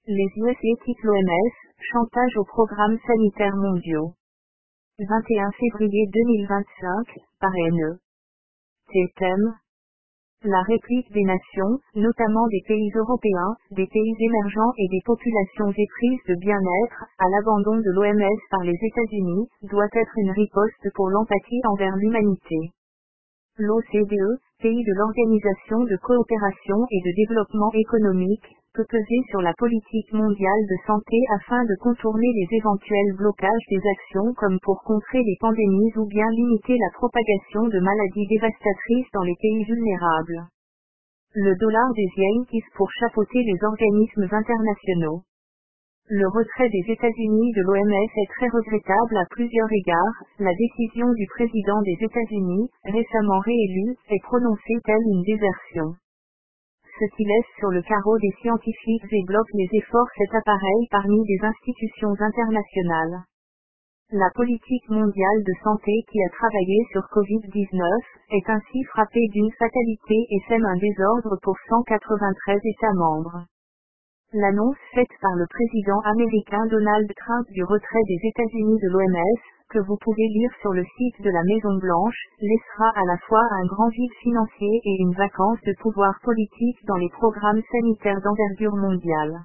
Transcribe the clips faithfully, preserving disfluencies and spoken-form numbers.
Les U S A quittent l'O M S, chantage aux programmes sanitaires mondiaux. vingt et un février deux mille vingt-cinq, par N E. Thème. La réplique des nations, notamment des pays européens, des pays émergents et des populations éprises de bien-être, à l'abandon de l'O M S par les États-Unis, doit être une riposte pour l'empathie envers l'humanité. L'O C D E, pays de l'Organisation de coopération et de développement économique, peut peser sur la politique mondiale de santé afin de contourner les éventuels blocages des actions comme pour contrer les pandémies ou bien limiter la propagation de maladies dévastatrices dans les pays vulnérables. Le dollar des Yankees pour chapeauter les organismes internationaux. Le retrait des États-Unis de l'O M S est très regrettable à plusieurs égards. La décision du président des États-Unis, récemment réélu, est prononcée telle une désertion. Ce qui laisse sur le carreau des scientifiques et bloque les efforts cet appareil parmi des institutions internationales. La politique mondiale de santé qui a travaillé sur covid dix-neuf, est ainsi frappée d'une fatalité et sème un désordre pour cent quatre-vingt-treize États membres. L'annonce faite par le président américain Donald Trump du retrait des États-Unis de l'O M S, que vous pouvez lire sur le site de la Maison-Blanche, laissera à la fois un grand vide financier et une vacance de pouvoir politique dans les programmes sanitaires d'envergure mondiale.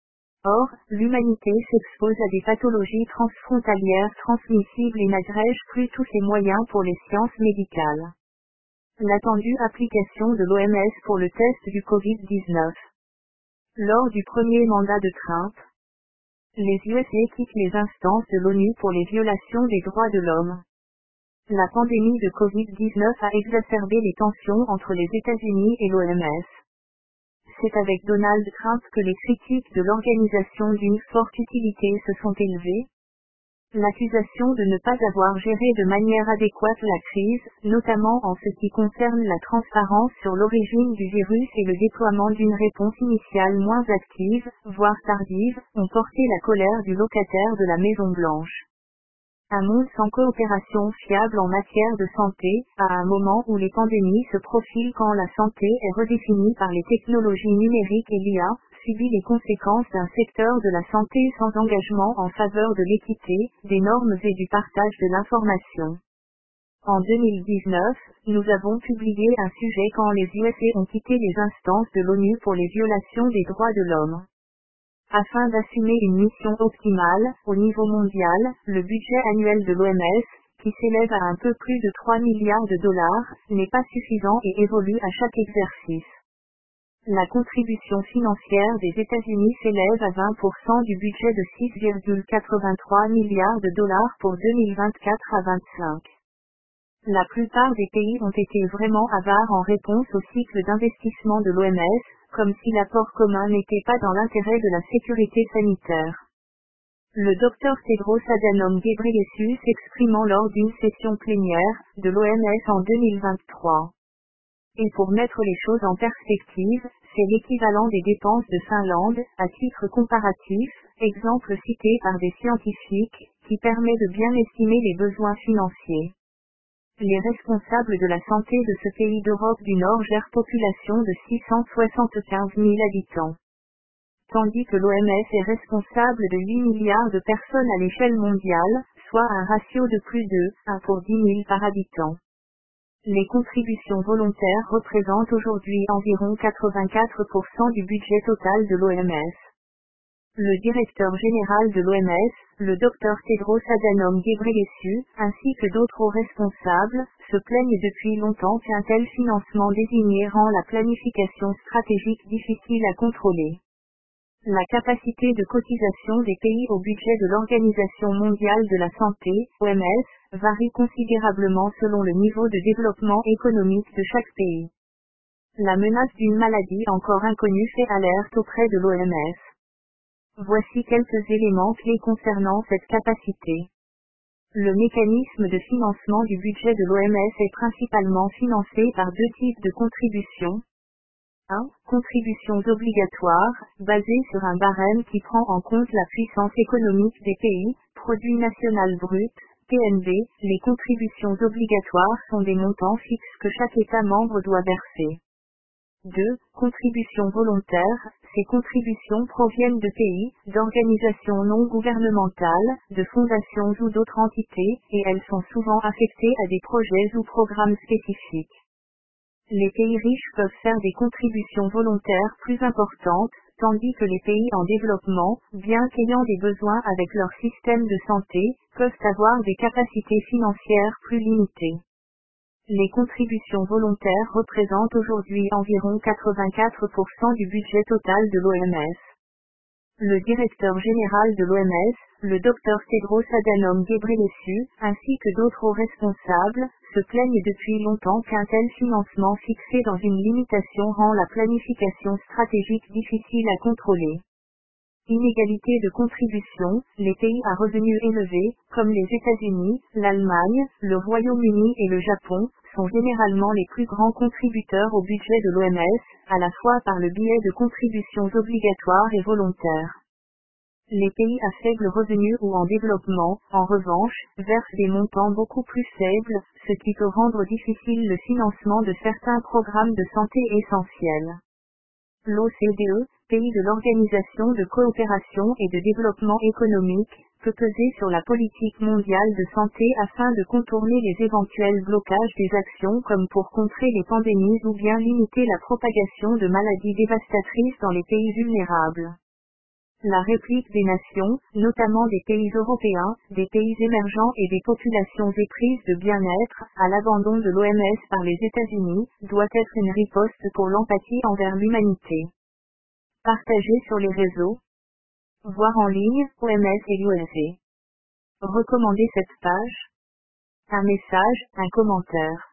Or, l'humanité s'expose à des pathologies transfrontalières transmissibles et n'agrège plus tous ses moyens pour les sciences médicales. L'attendue application de l'O M S pour le test du covid dix-neuf. Lors du premier mandat de Trump, les U S A quittent les instances de l'ONU pour les violations des droits de l'homme. La pandémie de covid dix-neuf a exacerbé les tensions entre les États-Unis et l'O M S. C'est avec Donald Trump que les critiques de l'organisation d'une forte utilité se sont élevées. L'accusation de ne pas avoir géré de manière adéquate la crise, notamment en ce qui concerne la transparence sur l'origine du virus et le déploiement d'une réponse initiale moins active, voire tardive, ont porté la colère du locataire de la Maison-Blanche. Un monde sans coopération fiable en matière de santé, à un moment où les pandémies se profilent quand la santé est redéfinie par les technologies numériques et l'I A, subit les conséquences d'un secteur de la santé sans engagement en faveur de l'équité, des normes et du partage de l'information. En deux mille dix-neuf, nous avons publié un sujet quand les U S A ont quitté les instances de l'ONU pour les violations des droits de l'homme. Afin d'assumer une mission optimale, au niveau mondial, le budget annuel de l'O M S, qui s'élève à un peu plus de trois milliards de dollars, n'est pas suffisant et évolue à chaque exercice. La contribution financière des États-Unis s'élève à vingt pour cent du budget de six virgule quatre-vingt-trois milliards de dollars pour deux mille vingt-quatre à vingt-cinq. La plupart des pays ont été vraiment avares en réponse au cycle d'investissement de l'O M S, comme si l'apport commun n'était pas dans l'intérêt de la sécurité sanitaire. Le docteur Tedros Adhanom Ghebreyesus s'exprimant lors d'une session plénière de l'O M S en deux mille vingt-trois. Et pour mettre les choses en perspective, c'est l'équivalent des dépenses de Finlande, à titre comparatif, exemple cité par des scientifiques, qui permet de bien estimer les besoins financiers. Les responsables de la santé de ce pays d'Europe du Nord gèrent population de six cent soixante-quinze mille habitants. Tandis que l'O M S est responsable de huit milliards de personnes à l'échelle mondiale, soit un ratio de plus de un pour dix mille par habitant. Les contributions volontaires représentent aujourd'hui environ quatre-vingt-quatre pour cent du budget total de l'O M S. Le directeur général de l'O M S, le docteur Tedros Adhanom Ghebreyesus, ainsi que d'autres hauts responsables, se plaignent depuis longtemps qu'un tel financement désigné rend la planification stratégique difficile à contrôler. La capacité de cotisation des pays au budget de l'Organisation mondiale de la santé, O M S, varie considérablement selon le niveau de développement économique de chaque pays. La menace d'une maladie encore inconnue fait alerte auprès de l'O M S. Voici quelques éléments clés concernant cette capacité. Le mécanisme de financement du budget de l'O M S est principalement financé par deux types de contributions. un. Contributions obligatoires, basées sur un barème qui prend en compte la puissance économique des pays, produit national brut, P N B. Les contributions obligatoires sont des montants fixes que chaque État membre doit verser. deux. Contributions volontaires, ces contributions proviennent de pays, d'organisations non gouvernementales, de fondations ou d'autres entités, et elles sont souvent affectées à des projets ou programmes spécifiques. Les pays riches peuvent faire des contributions volontaires plus importantes, tandis que les pays en développement, bien qu'ayant des besoins avec leur système de santé, peuvent avoir des capacités financières plus limitées. Les contributions volontaires représentent aujourd'hui environ quatre-vingt-quatre pour cent du budget total de l'O M S. Le directeur général de l'O M S, le docteur Tedros Adhanom Ghebreyesus, ainsi que d'autres hauts responsables, se plaignent depuis longtemps qu'un tel financement fixé dans une limitation rend la planification stratégique difficile à contrôler. Inégalité de contribution, les pays à revenus élevés, comme les États-Unis, l'Allemagne, le Royaume-Uni et le Japon, sont généralement les plus grands contributeurs au budget de l'O M S, à la fois par le biais de contributions obligatoires et volontaires. Les pays à faible revenu ou en développement, en revanche, versent des montants beaucoup plus faibles, ce qui peut rendre difficile le financement de certains programmes de santé essentiels. L'O C D E, pays de l'Organisation de coopération et de développement économique, peut peser sur la politique mondiale de santé afin de contourner les éventuels blocages des actions comme pour contrer les pandémies ou bien limiter la propagation de maladies dévastatrices dans les pays vulnérables. La réplique des nations, notamment des pays européens, des pays émergents et des populations éprises de bien-être, à l'abandon de l'O M S par les États-Unis, doit être une riposte pour l'empathie envers l'humanité. Partagez sur les réseaux. Voir en ligne, O M S et l'U S A. Recommandez cette page. Un message, un commentaire.